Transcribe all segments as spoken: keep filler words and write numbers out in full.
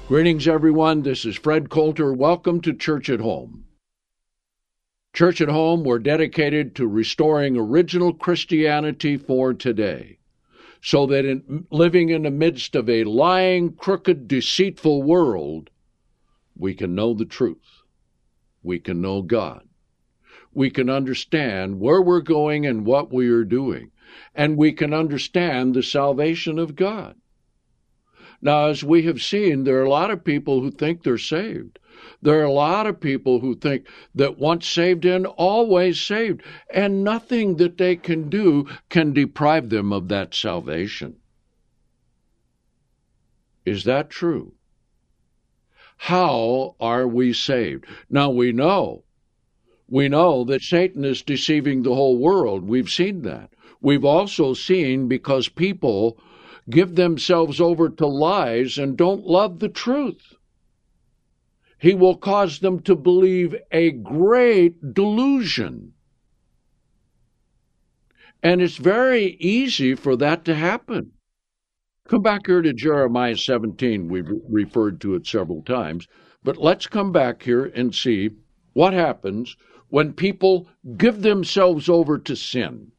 Greetings, everyone. This is Fred Coulter. Welcome to Church at Home. Church at Home, we're dedicated to restoring original Christianity for today, so that in living in the midst of a lying, crooked, deceitful world, we can know the truth. We can know God. We can understand where we're going and what we are doing, and we can understand the salvation of God. Now, as we have seen, there are a lot of people who think they're saved. There are a lot of people who think that once saved in, always saved, and nothing that they can do can deprive them of that salvation. Is that true? How are we saved? Now, we know. We know that Satan is deceiving the whole world. We've seen that. We've also seen because people give themselves over to lies and don't love the truth. He will cause them to believe a great delusion. And it's very easy for that to happen. Come back here to Jeremiah seventeen. We've referred to it several times. But let's come back here and see what happens when people give themselves over to sin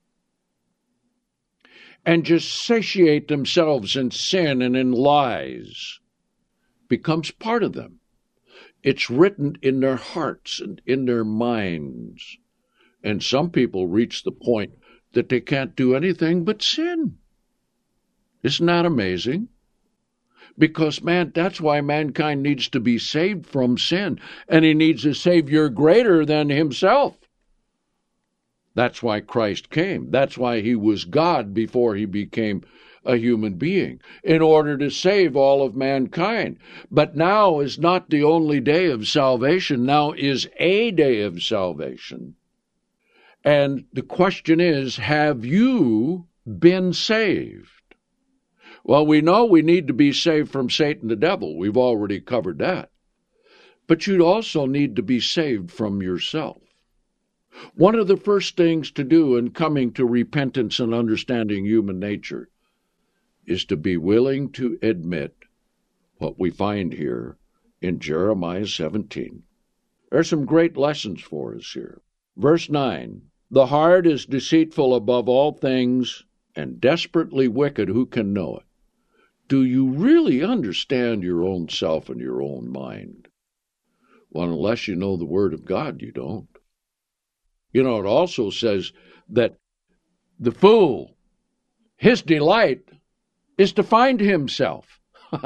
and just satiate themselves in sin and in lies. Becomes part of them. It's written in their hearts and in their minds. And some people reach the point that they can't do anything but sin. Isn't that amazing? Because, man, that's why mankind needs to be saved from sin. And he needs a Savior greater than himself. That's why Christ came. That's why he was God before he became a human being, in order to save all of mankind. But now is not the only day of salvation. Now is a day of salvation. And the question is, have you been saved? Well, we know we need to be saved from Satan the devil. We've already covered that. But you'd also need to be saved from yourself. One of the first things to do in coming to repentance and understanding human nature is to be willing to admit what we find here in Jeremiah seventeen. There's some great lessons for us here. Verse nine, the heart is deceitful above all things and desperately wicked. Who can know it? Do you really understand your own self and your own mind? Well, unless you know the Word of God, you don't. You know, it also says that the fool, his delight is to find himself.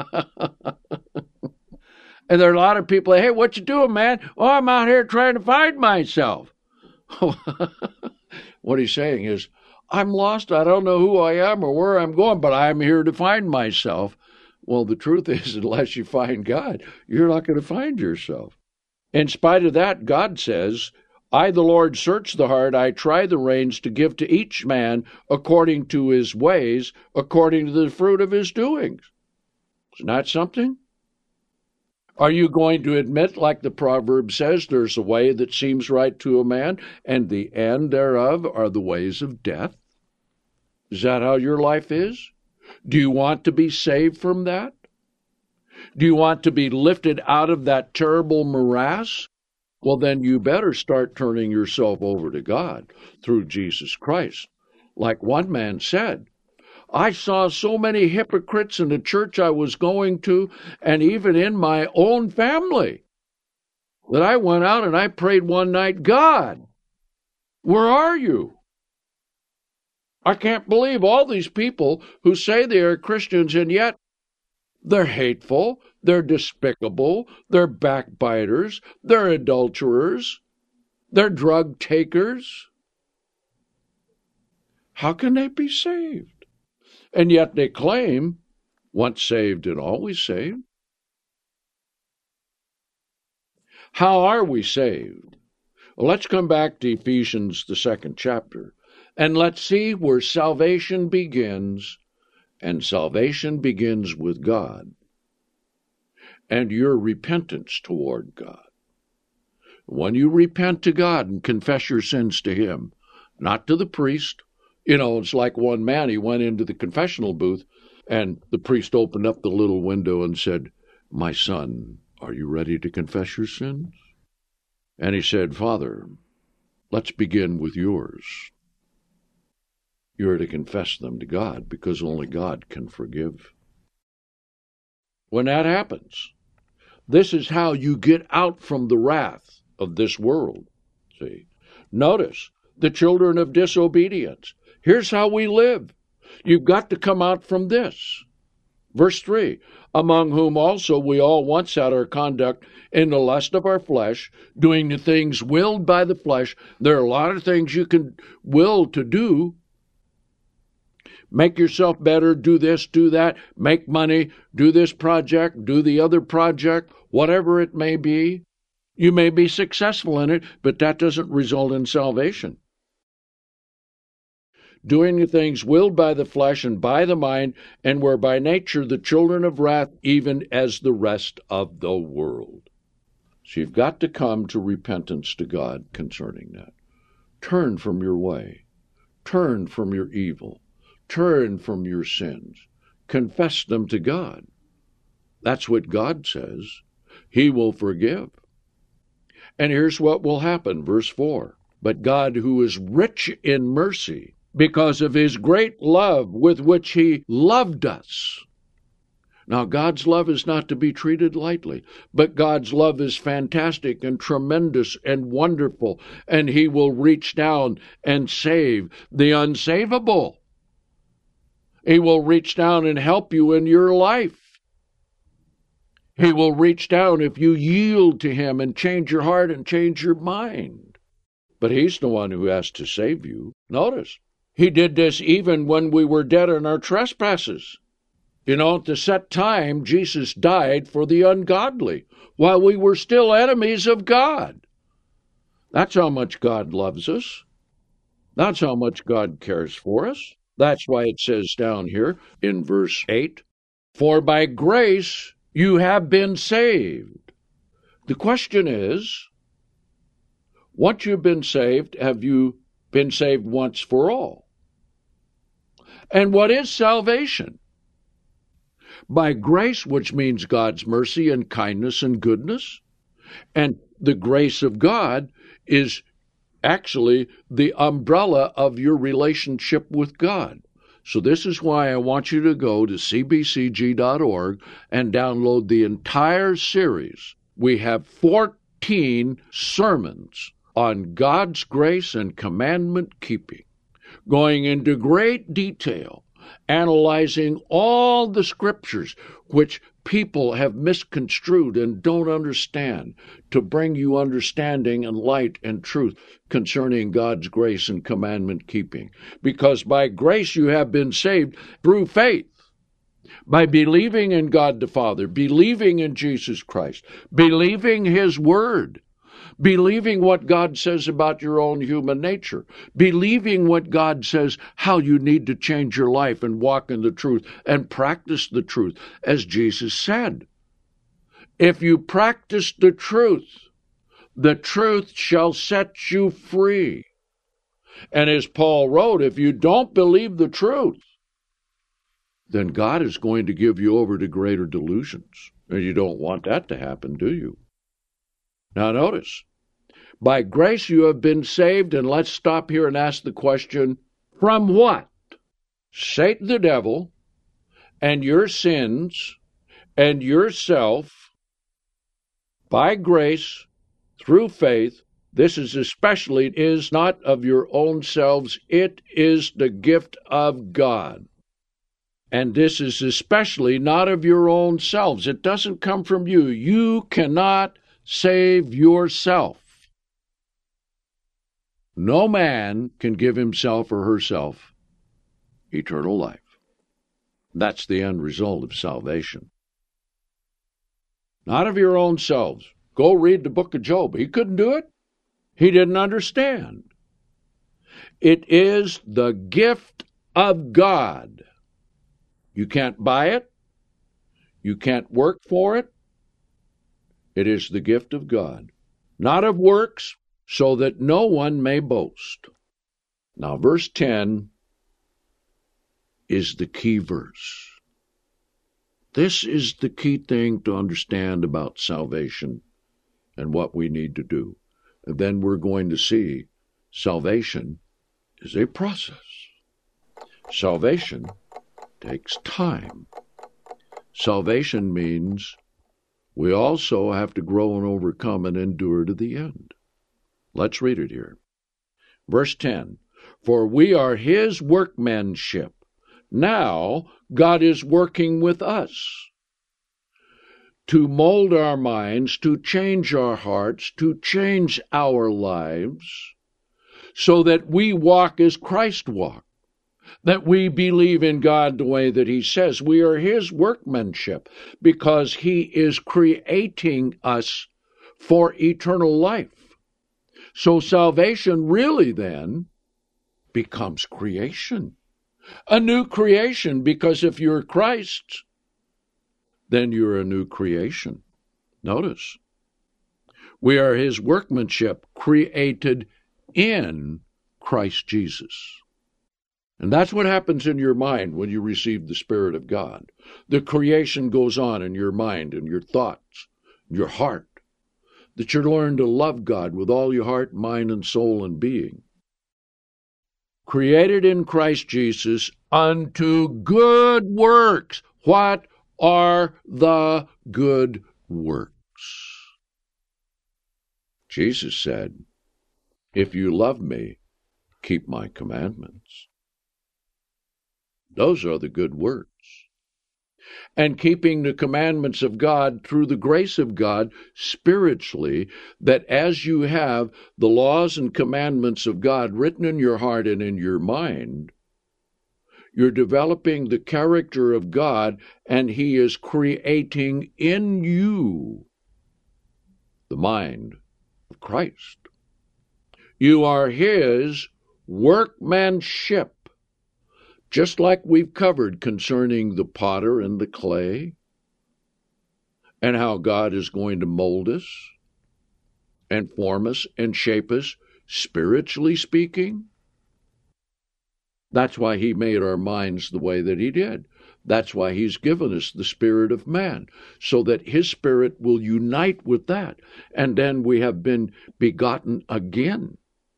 And there are a lot of people, hey, what you doing, man? Oh, I'm out here trying to find myself. What he's saying is, I'm lost. I don't know who I am or where I'm going, but I'm here to find myself. Well, the truth is, unless you find God, you're not going to find yourself. In spite of that, God says, I, the Lord, search the heart, I try the reins to give to each man according to his ways, according to the fruit of his doings. Isn't that something? Are you going to admit, like the proverb says, there's a way that seems right to a man, and the end thereof are the ways of death? Is that how your life is? Do you want to be saved from that? Do you want to be lifted out of that terrible morass? Well, then you better start turning yourself over to God through Jesus Christ. Like one man said, I saw so many hypocrites in the church I was going to, and even in my own family, that I went out and I prayed one night, God, where are you? I can't believe all these people who say they are Christians, and yet they're hateful, they're despicable, they're backbiters, they're adulterers, they're drug takers. How can they be saved? And yet they claim, once saved and always saved. How are we saved? Well, let's come back to Ephesians, the second chapter, and let's see where salvation begins. And salvation begins with God and your repentance toward God. When you repent to God and confess your sins to Him, not to the priest. You know, it's like one man, he went into the confessional booth, and the priest opened up the little window and said, My son, are you ready to confess your sins? And he said, Father, let's begin with yours. You're to confess them to God because only God can forgive. When that happens, this is how you get out from the wrath of this world. See, notice the children of disobedience. Here's how we live. You've got to come out from this. Verse three, among whom also we all once had our conduct in the lust of our flesh, doing the things willed by the flesh. There are a lot of things you can will to do. Make yourself better, do this, do that, make money, do this project, do the other project, whatever it may be. You may be successful in it, but that doesn't result in salvation. Doing the things willed by the flesh and by the mind, and were by nature the children of wrath, even as the rest of the world. So you've got to come to repentance to God concerning that. Turn from your way. Turn from your evil. Turn from your sins. Confess them to God. That's what God says. He will forgive. And here's what will happen, verse four. But God, who is rich in mercy, because of his great love with which he loved us. Now, God's love is not to be treated lightly, but God's love is fantastic and tremendous and wonderful, and he will reach down and save the unsavable. He will reach down and help you in your life. He will reach down if you yield to him and change your heart and change your mind. But he's the one who has to save you. Notice, he did this even when we were dead in our trespasses. You know, at the set time, Jesus died for the ungodly while we were still enemies of God. That's how much God loves us. That's how much God cares for us. That's why it says down here in verse eight, for by grace you have been saved. The question is, once you've been saved, have you been saved once for all? And what is salvation? By grace, which means God's mercy and kindness and goodness. And the grace of God is actually the umbrella of your relationship with God. So this is why I want you to go to c b c g dot org and download the entire series. We have fourteen sermons on God's grace and commandment keeping, going into great detail, analyzing all the scriptures which people have misconstrued and don't understand, to bring you understanding and light and truth concerning God's grace and commandment keeping. Because by grace you have been saved through faith, by believing in God the Father, believing in Jesus Christ, believing his word, believing what God says about your own human nature, believing what God says how you need to change your life and walk in the truth and practice the truth, as Jesus said. If you practice the truth, the truth shall set you free. And as Paul wrote, if you don't believe the truth, then God is going to give you over to greater delusions. And you don't want that to happen, do you? Now notice, by grace you have been saved, and let's stop here and ask the question, from what? Satan the devil, and your sins, and yourself, by grace, through faith. This is especially, is not of your own selves, it is the gift of God. And this is especially not of your own selves. It doesn't come from you. You cannot save yourself. No man can give himself or herself eternal life. That's the end result of salvation. Not of your own selves. Go read the book of Job. He couldn't do it. He didn't understand. It is the gift of God. You can't buy it. You can't work for it. It is the gift of God, not of works, so that no one may boast. Now, verse ten is the key verse. This is the key thing to understand about salvation and what we need to do. And then we're going to see salvation is a process. Salvation takes time. Salvation means we also have to grow and overcome and endure to the end. Let's read it here. Verse ten, for we are his workmanship. Now God is working with us to mold our minds, to change our hearts, to change our lives, so that we walk as Christ walked, that we believe in God the way that he says. We are his workmanship because he is creating us for eternal life. So salvation really then becomes creation. A new creation, because if you're Christ, then you're a new creation. Notice, we are his workmanship created in Christ Jesus. And that's what happens in your mind when you receive the Spirit of God. The creation goes on in your mind and your thoughts, your heart, that you learn to love God with all your heart, mind, and soul and being. Created in Christ Jesus unto good works. What are the good works? Jesus said, if you love me, keep my commandments. Those are the good works. And keeping the commandments of God through the grace of God spiritually, that as you have the laws and commandments of God written in your heart and in your mind, you're developing the character of God, and he is creating in you the mind of Christ. You are his workmanship. Just like we've covered concerning the potter and the clay, and how God is going to mold us and form us and shape us, spiritually speaking. That's why he made our minds the way that he did. That's why he's given us the spirit of man, so that his spirit will unite with that, and then we have been begotten again.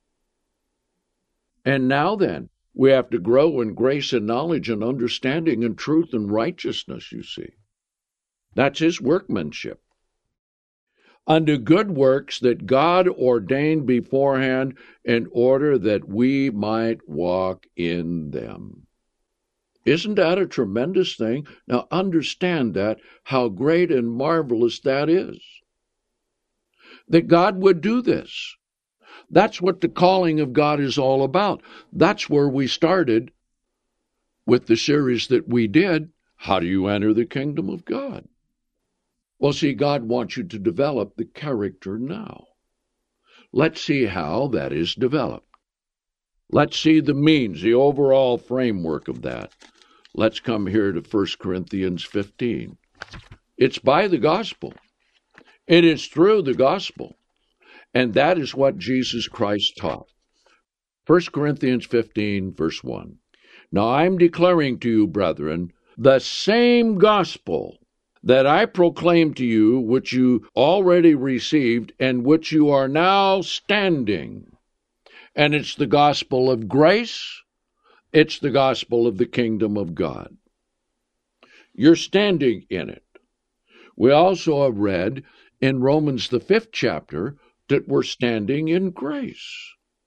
And now then, we have to grow in grace and knowledge and understanding and truth and righteousness, you see. That's his workmanship. Unto good works that God ordained beforehand in order that we might walk in them. Isn't that a tremendous thing? Now understand that, how great and marvelous that is. That God would do this. That's what the calling of God is all about. That's where we started with the series that we did, How Do You Enter the Kingdom of God? Well, see, God wants you to develop the character now. Let's see how that is developed. Let's see the means, the overall framework of that. Let's come here to First Corinthians fifteen. It's by the gospel. It is through the gospel. And that is what Jesus Christ taught. First Corinthians fifteen, verse one. Now I'm declaring to you, brethren, the same gospel that I proclaimed to you, which you already received, and which you are now standing. And it's the gospel of grace. It's the gospel of the kingdom of God. You're standing in it. We also have read in Romans, the fifth chapter, that we're standing in grace.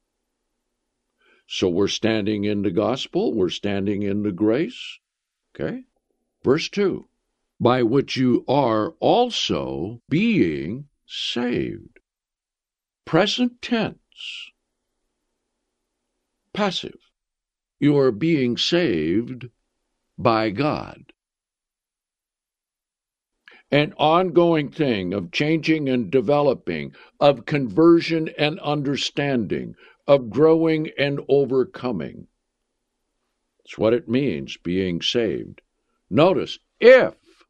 So we're standing in the gospel, we're standing in the grace. Okay? Verse two, by which you are also being saved. Present tense. Passive. You are being saved by God. An ongoing thing of changing and developing, of conversion and understanding, of growing and overcoming. That's what it means, being saved. Notice, if.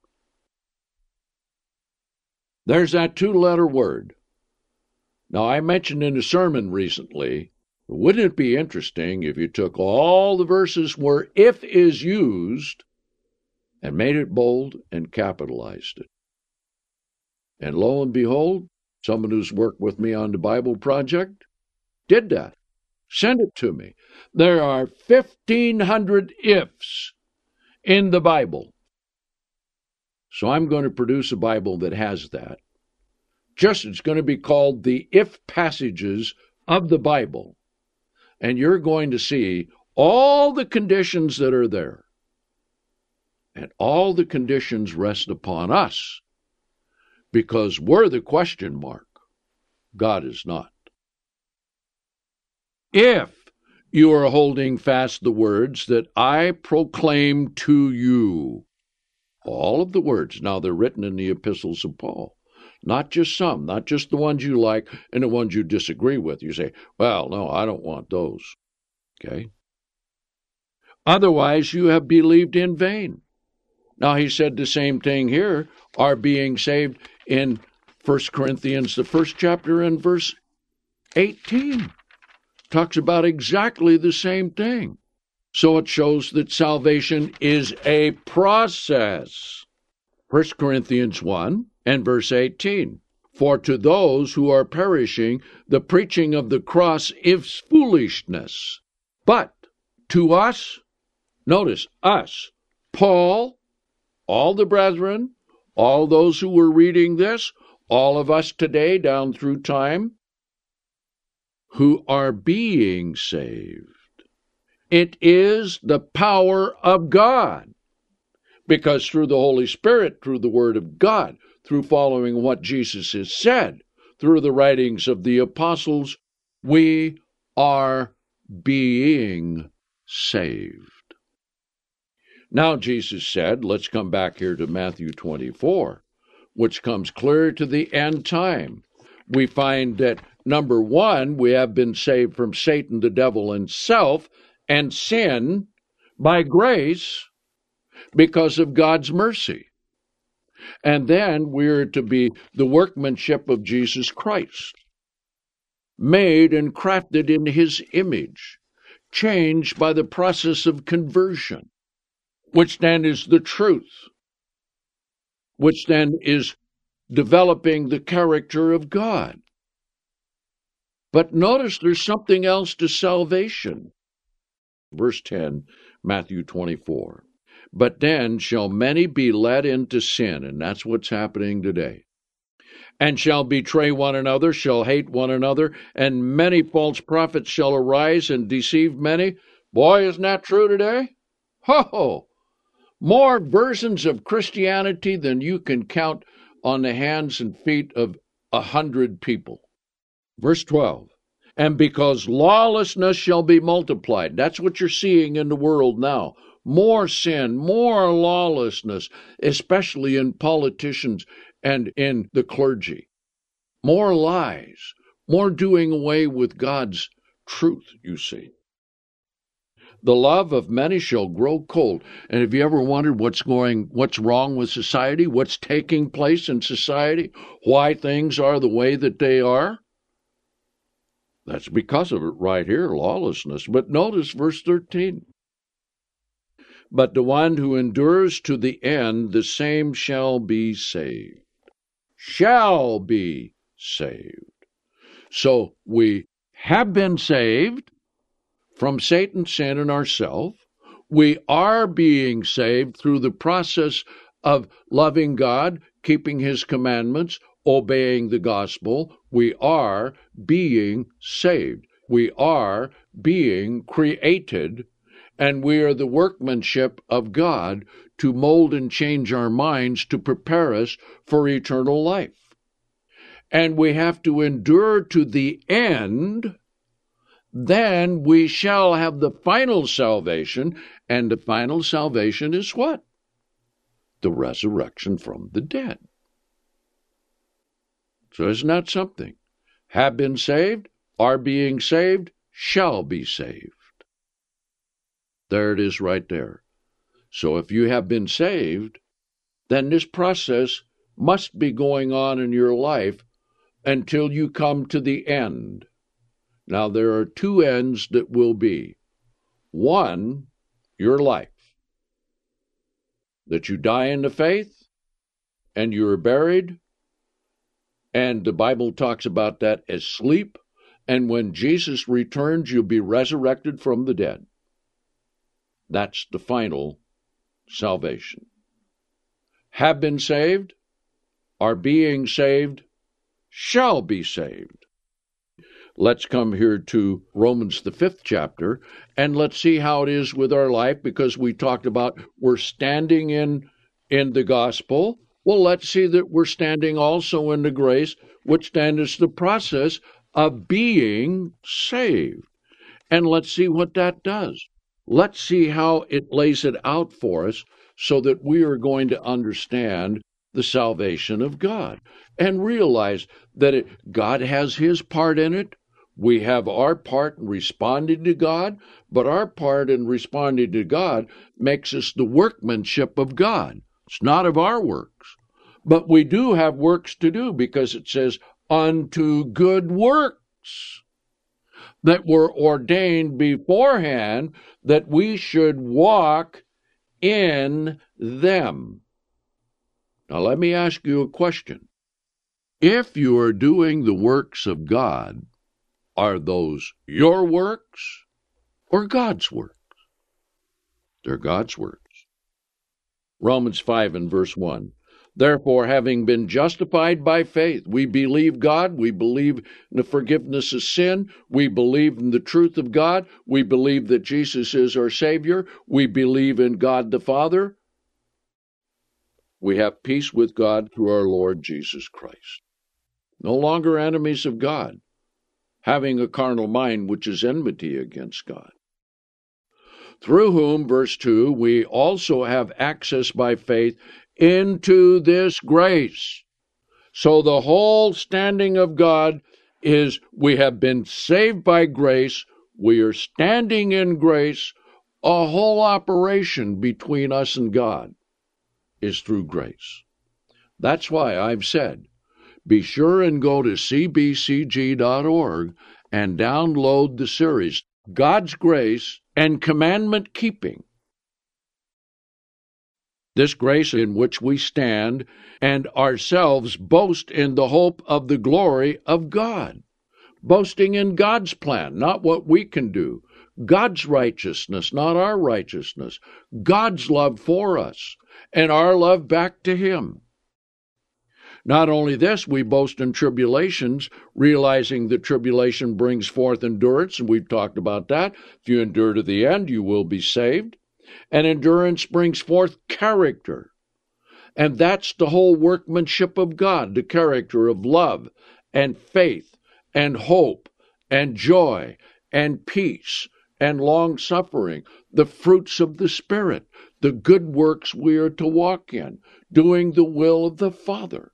There's that two-letter word. Now, I mentioned in a sermon recently, wouldn't it be interesting if you took all the verses where if is used and made it bold and capitalized it. And lo and behold, someone who's worked with me on the Bible Project did that. Send it to me. There are fifteen hundred ifs in the Bible. So I'm going to produce a Bible that has that. Just it's going to be called the If Passages of the Bible. And you're going to see all the conditions that are there. And all the conditions rest upon us, because we're the question mark. God is not. If you are holding fast the words that I proclaim to you, all of the words, now they're written in the epistles of Paul, not just some, not just the ones you like and the ones you disagree with. You say, well, no, I don't want those. Okay? Otherwise, you have believed in vain. Now, he said the same thing here, are being saved in First Corinthians, the first chapter, and verse eighteen. Talks about exactly the same thing. So it shows that salvation is a process. First Corinthians one and verse eighteen. For to those who are perishing, the preaching of the cross is foolishness. But to us, notice, us, Paul, all the brethren, all those who were reading this, all of us today down through time, who are being saved. It is the power of God. Because through the Holy Spirit, through the Word of God, through following what Jesus has said, through the writings of the apostles, we are being saved. Now Jesus said, let's come back here to Matthew twenty-four, which comes clear to the end time. We find that, number one, we have been saved from Satan, the devil, and self, and sin by grace because of God's mercy. And then we're to be the workmanship of Jesus Christ, made and crafted in his image, changed by the process of conversion, which then is the truth, which then is developing the character of God. But notice there's something else to salvation. Verse ten, Matthew twenty-four. But then shall many be led into sin, and that's what's happening today, and shall betray one another, shall hate one another, and many false prophets shall arise and deceive many. Boy, isn't that true today? Ho-ho! More versions of Christianity than you can count on the hands and feet of a hundred people. Verse twelve, and because lawlessness shall be multiplied. That's what you're seeing in the world now. More sin, more lawlessness, especially in politicians and in the clergy. More lies, more doing away with God's truth, you see. The love of many shall grow cold. And have you ever wondered what's going, what's wrong with society? What's taking place in society? Why things are the way that they are? That's because of it right here, lawlessness. But notice verse thirteen. But the one who endures to the end, the same shall be saved. Shall be saved. So we have been saved from Satan, sin, and ourselves. We are being saved through the process of loving God, keeping his commandments, obeying the gospel. We are being saved. We are being created, and we are the workmanship of God to mold and change our minds to prepare us for eternal life. And we have to endure to the end. Then we shall have the final salvation, and the final salvation is what? The resurrection from the dead. So isn't that something? Have been saved, are being saved, shall be saved. There it is right there. So if you have been saved, then this process must be going on in your life until you come to the end. Now, there are two ends that will be. One, your life. that you die in the faith, and you are buried, and the Bible talks about that as sleep, and when Jesus returns, you'll be resurrected from the dead. That's the final salvation. Have been saved, are being saved, shall be saved. Let's come here to Romans, the fifth chapter, and let's see how it is with our life, because we talked about we're standing in, in the gospel. Well, let's see that we're standing also in the grace, which then is the process of being saved. And let's see what that does. Let's see how it lays it out for us so that we are going to understand the salvation of God and realize that it, God has his part in it. We have our part in responding to God, but our part in responding to God makes us the workmanship of God. It's not of our works. But we do have works to do, because it says, unto good works that were ordained beforehand that we should walk in them. Now let me ask you a question. If you are doing the works of God, are those your works or God's works? They're God's works. Romans five and verse one. Therefore, having been justified by faith, we believe God, we believe in the forgiveness of sin, we believe in the truth of God, we believe that Jesus is our Savior, we believe in God the Father. We have peace with God through our Lord Jesus Christ. No longer enemies of God, having a carnal mind which is enmity against God. Through whom, verse two, we also have access by faith into this grace. So the whole standing of God is we have been saved by grace, we are standing in grace, a whole operation between us and God is through grace. That's why I've said, be sure and go to c b c g dot org and download the series, God's Grace and Commandment Keeping. This grace in which we stand and ourselves boast in the hope of the glory of God. Boasting in God's plan, not what we can do. God's righteousness, not our righteousness. God's love for us and our love back to Him. Not only this, we boast in tribulations, realizing that tribulation brings forth endurance, and we've talked about that. If you endure to the end, you will be saved. And endurance brings forth character. And that's the whole workmanship of God, the character of love and faith and hope and joy and peace and long-suffering, the fruits of the Spirit, the good works we are to walk in, doing the will of the Father.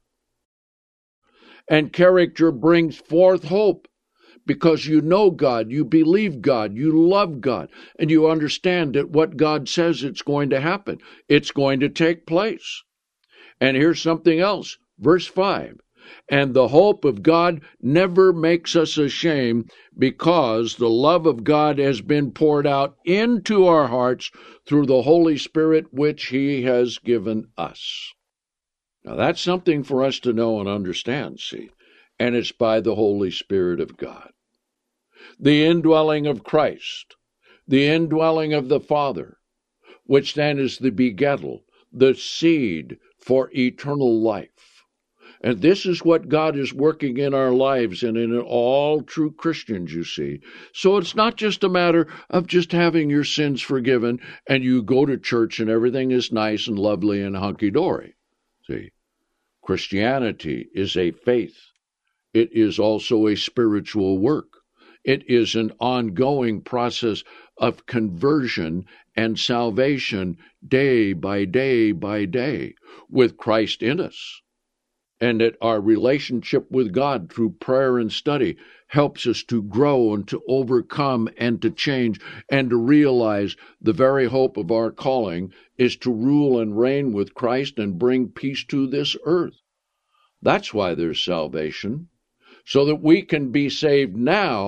And character brings forth hope, because you know God, you believe God, you love God, and you understand that what God says it's going to happen. It's going to take place. And here's something else, verse five. And the hope of God never makes us ashamed, because the love of God has been poured out into our hearts through the Holy Spirit, which He has given us. Now that's something for us to know and understand, see, and it's by the Holy Spirit of God. The indwelling of Christ, the indwelling of the Father, which then is the begettal, the seed for eternal life. And this is what God is working in our lives and in all true Christians, you see. So it's not just a matter of just having your sins forgiven and you go to church and everything is nice and lovely and hunky-dory. See, Christianity is a faith. It is also a spiritual work. It is an ongoing process of conversion and salvation day by day by day with Christ in us. And that our relationship with God through prayer and study helps us to grow and to overcome and to change and to realize the very hope of our calling is to rule and reign with Christ and bring peace to this earth. That's why there's salvation, so that we can be saved now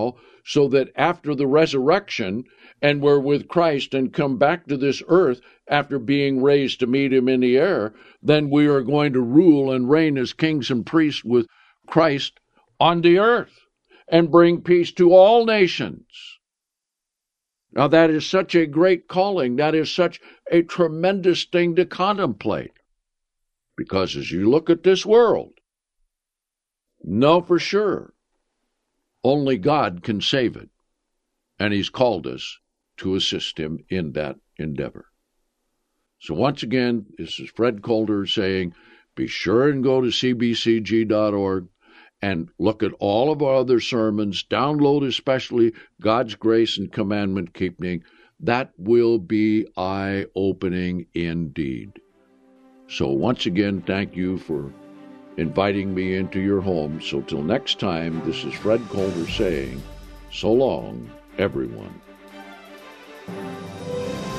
so that after the resurrection, and we're with Christ and come back to this earth after being raised to meet him in the air, then we are going to rule and reign as kings and priests with Christ on the earth and bring peace to all nations. Now, that is such a great calling. That is such a tremendous thing to contemplate. Because as you look at this world, know for sure, only God can save it. And he's called us to assist him in that endeavor. So once again, this is Fred Coulter saying, be sure and go to c b c g dot org and look at all of our other sermons. Download especially God's Grace and Commandment Keeping. That will be eye-opening indeed. So once again, thank you for inviting me into your home. So till next time, this is Fred Coulter saying, so long, everyone.